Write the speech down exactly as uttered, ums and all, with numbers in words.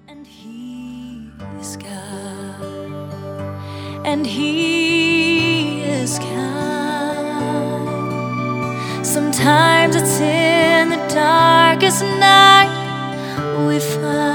And He is God, and He is kind. Sometimes it's in the darkest night we find